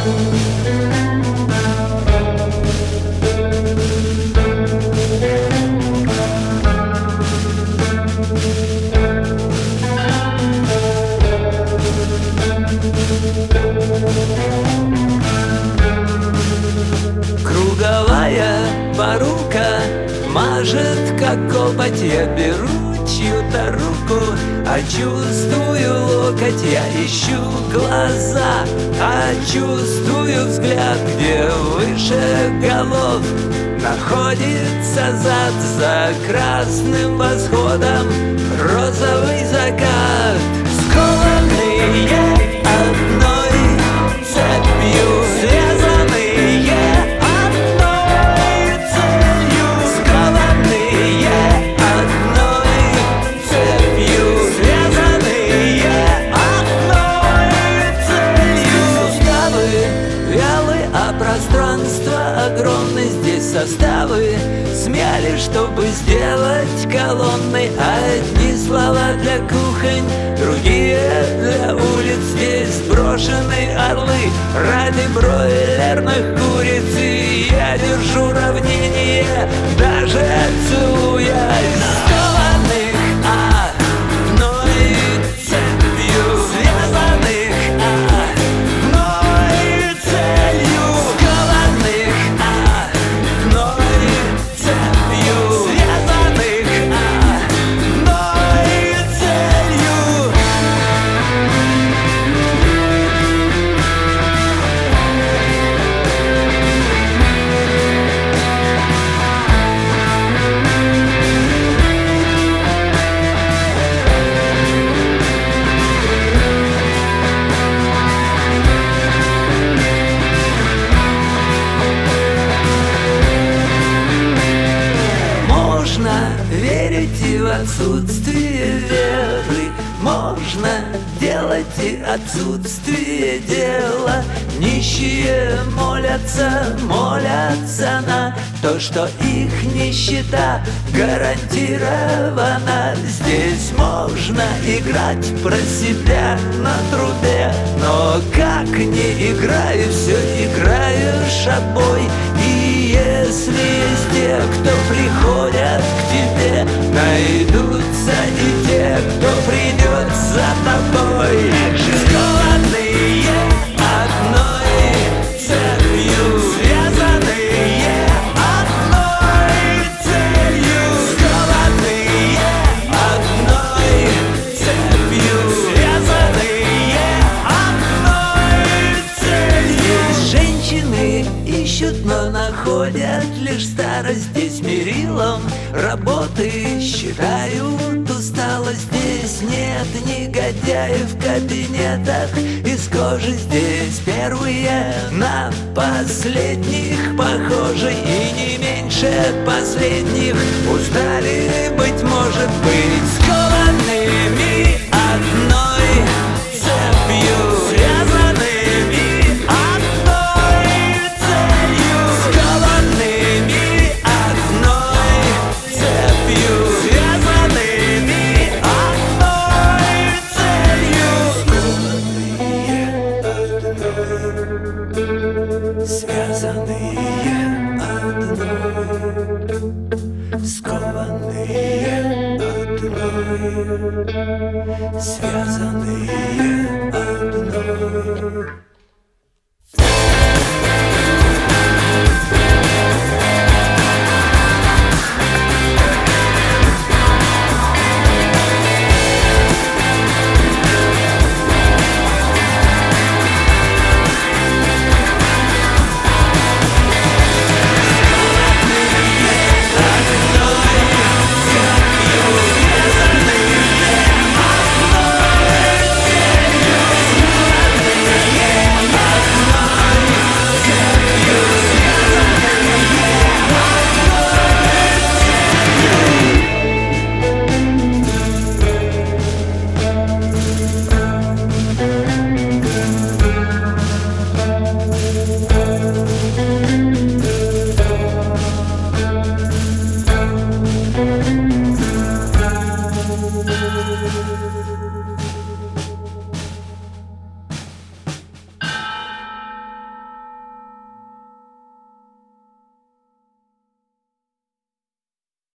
Круговая порука мажет, как копоть. Я беру чью-то руку, а чувствую локоть. Я ищу глаза, а чувствую взгляд. Где выше голов находится зад. За красным восходом розовый закат. Скованные одной цепью, связанные одной целью. Скованные одной цепью, связанные одной целью. Суставы вялы, а пространство огромное. Здесь составы смяли, чтобы сделать колонны. Одни слова для кухонь, другие для улиц. Здесь брошены орлы ради бройлерных куриц. И я держу равнение, даже целуясь. Скованных одной цепью, связанных одной целью. Скованных одной цепью, связанных одной целью. Можно верить и в отсутствие веры, можно делать и отсутствие дела. Нищие молятся, молятся на то, что их нищета гарантирована. Здесь можно играть про себя на трубе, но как не играй, все играешь обой. И если есть те, кто приходят к тебе, найдутся и те, кто придет за тобой. Скованные одной цепью, связанные одной целью. Скованные одной цепью, связанные одной целью. Здесь женщины ищут, но находят лишь старость. Здесь мерилом работы считают усталость. Здесь нет негодяев в кабинетах из кожи. Здесь первые на последних похожи, и не меньше последних устали, быть может, быть скованными одной